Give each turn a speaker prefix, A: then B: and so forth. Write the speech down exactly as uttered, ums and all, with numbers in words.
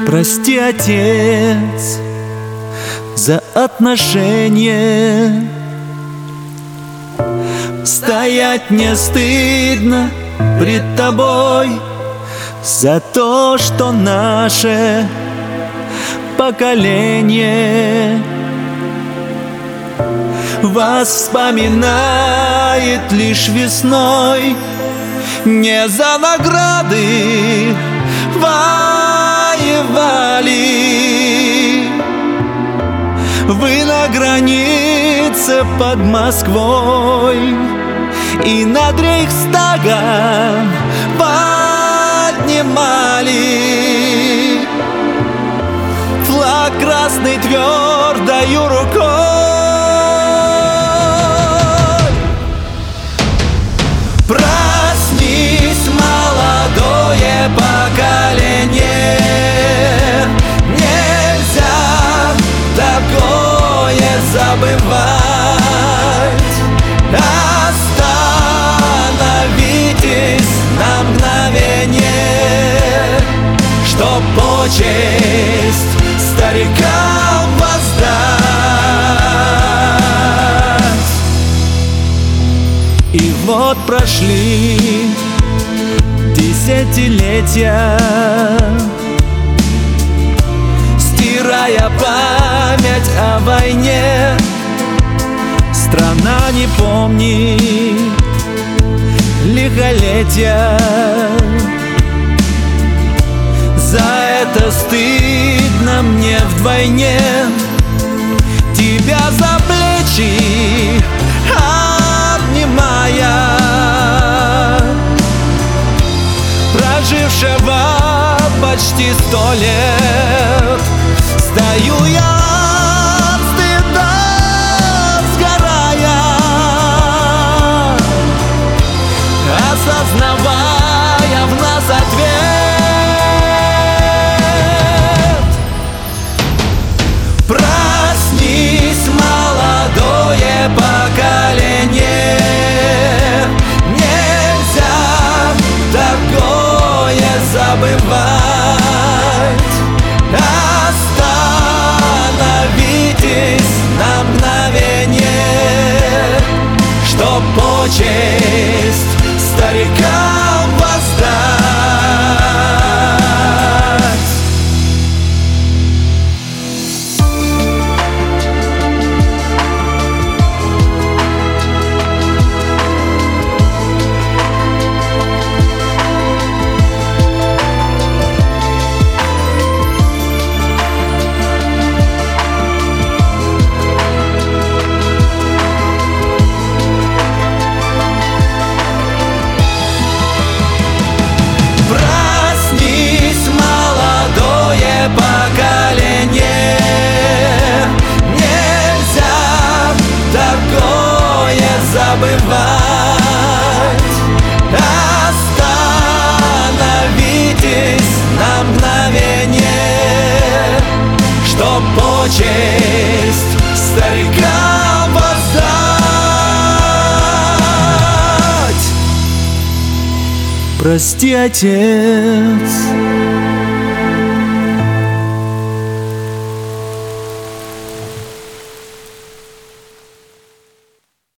A: Прости, Отец, за отношения. Стоять не стыдно пред Тобой за то, что наше поколение вас вспоминает лишь весной. Не за награды воевали вы на границе под Москвой, и над Рейхстагом поднимали флаг красный твердою рукой. Проснись, молодое поколение, нельзя такое забывать. Остановитесь на мгновение, чтоб почесть старикам воздать. И вот прошли десятилетия, стирая память о войне. Страна не помнит лихолетия. За это стыдно мне вдвойне. Тебя за плечи обнимая, прожившего почти сто лет, стою я от стыда сгорая, осознавая в нас ответ. Проснись, молодое поколение, нельзя такое забывать. Остановитесь на мгновение, чтоб почесть старикам воздать. Забывать. Остановитесь на мгновение, чтоб почесть старикам воздать. Прости, Отец,